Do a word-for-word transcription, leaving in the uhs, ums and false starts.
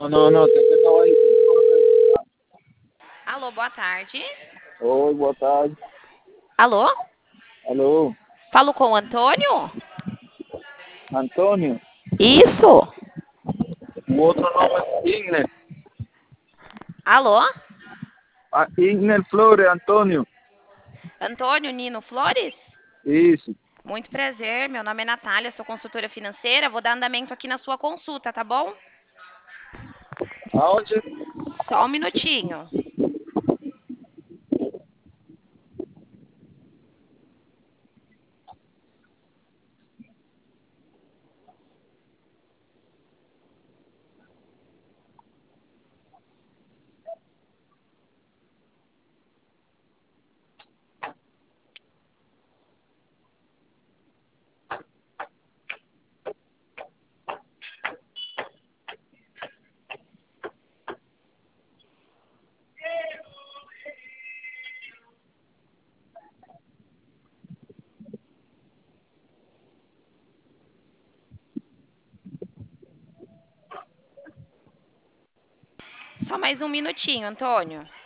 Não, não, não, tem que falar aí. Alô, boa tarde. Oi, boa tarde. Alô? Alô, Falo com o Antônio? Antônio? Isso. O outro nome é Igner. Alô? Ah, Igner Flores, Antônio. Antônio Nino Flores? Isso. Muito prazer, meu nome é Natália, sou consultora financeira. Vou dar andamento aqui na sua consulta, tá bom? Aonde? Só um minutinho. Só mais um minutinho, Antônio.